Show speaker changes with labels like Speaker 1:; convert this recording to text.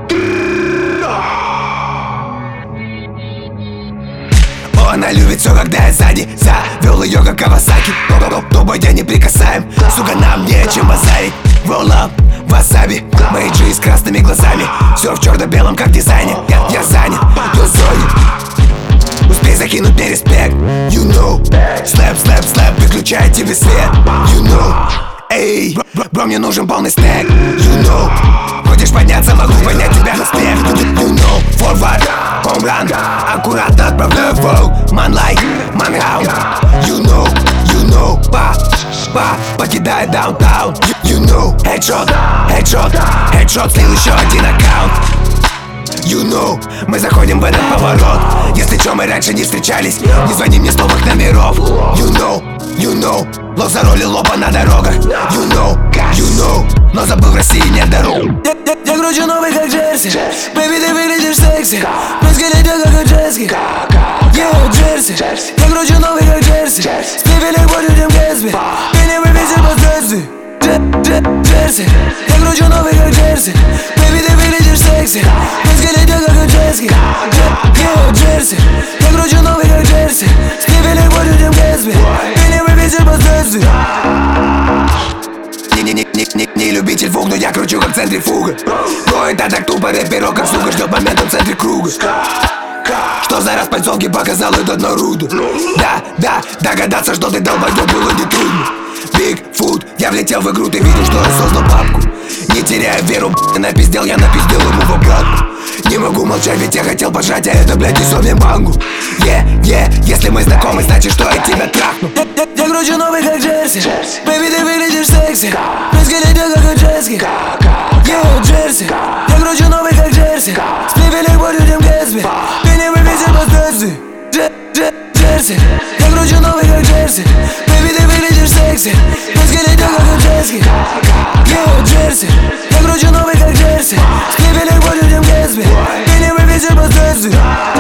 Speaker 1: Она любит все, когда я сзади завел ее, как Кавасаки. Тобой я не прикасаем, сука, нам нечем базарить. Roll up, васаби, мои джи с красными глазами. Все в черно-белом, как дизайнер. Я занят, я зоне. Успей закинуть мне респект. You know, слэп, слэп, слэп, выключай тебе свет. You know, эй, бро, мне нужен полный стек. You know, хочешь подняться, могу поднять тебя на стек. You know, forward, home run, аккуратно отправляю в воу. Man like, man round. You know, па, покидая даунтаун. You know, headshot, headshot, headshot, слил еще один аккаунт. You know, мы заходим в этот поворот. Если чё, мы раньше не встречались. Не звони мне с новых номеров. You know, лох заролил лопа на дорогах. You know, но забыл, в России нет дорог.
Speaker 2: Я кручу новый, как Джерси. Бэйби, ты выглядишь секси. Мозги летят, как у Джески. Yeah, Джерси. Я кручу новый, как Джерси. Спивели больше, чем Гэтсби. Ты не вывезешь последствий. Джерси. Я кручу новый, как Джерси. Бэйби, ты выглядишь секси. Мозги летят, как у Джески. Yeah, Джерси. Я кручу новый, как Джерси. Спивели больше, чем Гэтсби. Ты не вывезешь последствий.
Speaker 1: Не любитель фуг, но я кручу как центрифуга. Но это так тупо, рэперок как сука ждет момента в центре круга. Что за распальцовки показал этот Наруто? Да, догадаться, что ты долбоёб, было нетрудно. Бигфут, я влетел в игру, ты видел, что я создал папку. Не теряя веру, напиздел, я напиздел ему в обратку. Не могу молчать, ведь я хотел пожать, а это, блядь, несёт мне мангу. Если мы знакомы, значит, что я тебя трахну.
Speaker 2: Я кручу новый, как Джерси. Бэйби, ты выглядишь секси. Мозги летят, как у Джески. Yeah, Джерси. Я кручу новый, как Джерси. Спивели больше, чем Гэтсби. Ты не вывезешь последствий. Джерси. Я кручу новый, как Джерси. Бэйби, ты выглядишь секси. Мозги летят, как у Джески. Yeah, Джерси. Я кручу новый, как Джерси. Спивели больше, чем Гэтсби. Ты не вывезешь последствий.